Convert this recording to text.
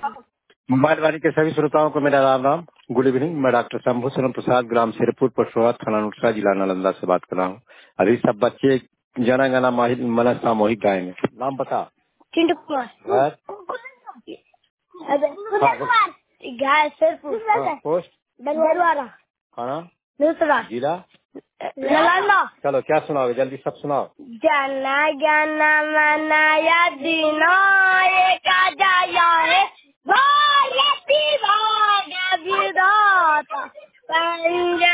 Mobile वाणी के सभी श्रोताओं को मेरा राम राम। Good evening. मैं डॉक्टर शंभू शरण प्रसाद, ग्राम शेरपुर, पटुआ, थाना नुकसा, जिला नालंदा से बात कर रहा हूँ। अभी सब बच्चे जना गना मन सामूहिक गाएंगे। नाम बता। चिंटू कुमार। पोस्ट दलवारा। थाना दूसरा जिला नालंदा। चलो क्या सुनाओगे, जल्दी सब सुनाओ। जन गण मन अधिनायक जय हे भारत भाग्य विधाता पंजा